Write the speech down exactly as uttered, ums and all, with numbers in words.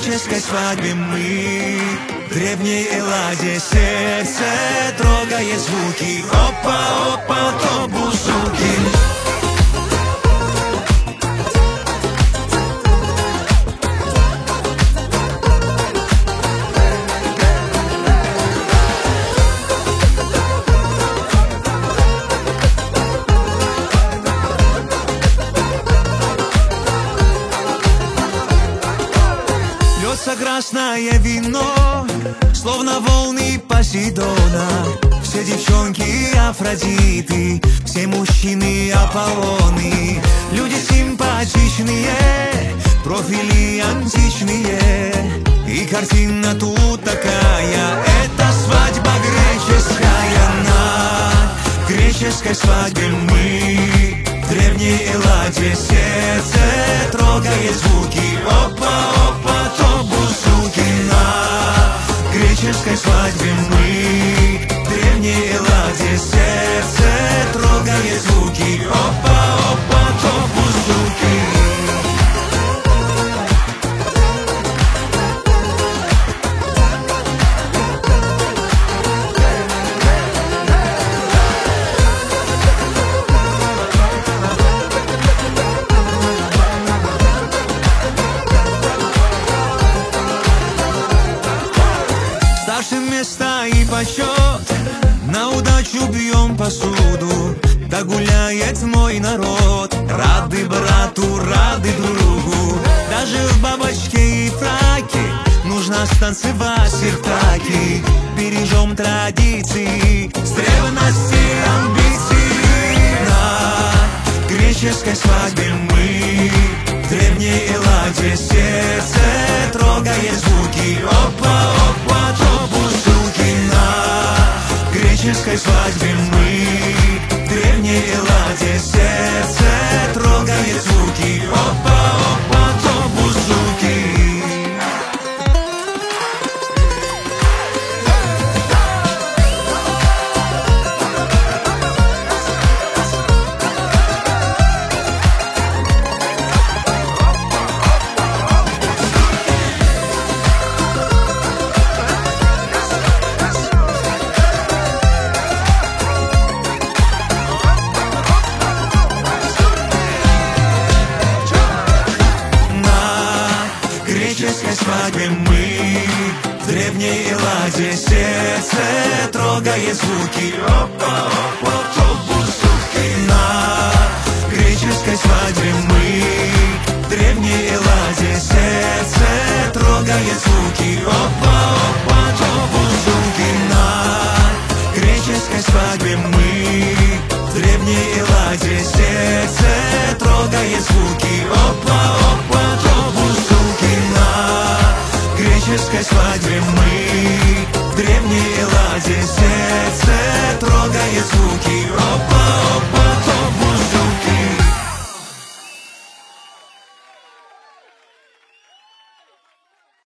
греческой свадьбе мы. В древней Элладе сердце трогает звуки. Опа, опа, то бузуки. Красное вино, словно волны Посейдона. Все девчонки Афродиты, все мужчины Аполлоны. Люди симпатичные, профили античные. И картина тут такая, это свадьба греческая. На греческой свадьбе мы. В древней Элладе сердце трогает звуки. Опа, опа, то бузуки. На греческой свадьбе мы. В древней Элладе сердце трогает звуки. Опа, опа, то бузуки. Места и почет, на удачу бьем посуду. Да гуляет мой народ, рады брату, рады другу. Даже в бабочке и фраке нужно станцевать сертаки. Бережем традиции, стребности, амбиции. На греческой свадьбе мы. В древней Элладе сердце трогает звуки. Опа, опа, то бузуки. На греческой свадьбе мы. В древней Элладе сердце трогает звуки. Опа, опа, то бузуки. Свадьбе мы. В древней Элладе сердце трогает звуки. Опа, опа.